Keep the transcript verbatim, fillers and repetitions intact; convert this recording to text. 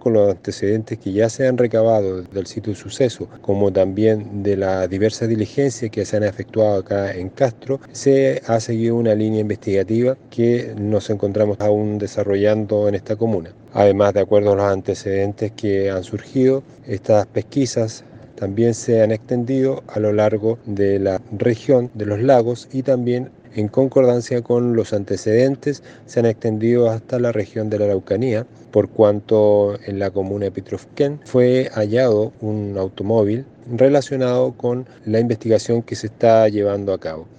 con los antecedentes que ya se han recabado del sitio de suceso, como también de las diversas diligencias que se han efectuado acá en Castro, se ha seguido una línea investigativa que nos encontramos aún desarrollando en esta comuna. Además, de acuerdo a los antecedentes que han surgido, estas pesquisas también se han extendido a lo largo de la región de los lagos y también en concordancia con los antecedentes se han extendido hasta la región de la Araucanía, por cuanto en la comuna de Pitrufquén fue hallado un automóvil relacionado con la investigación que se está llevando a cabo.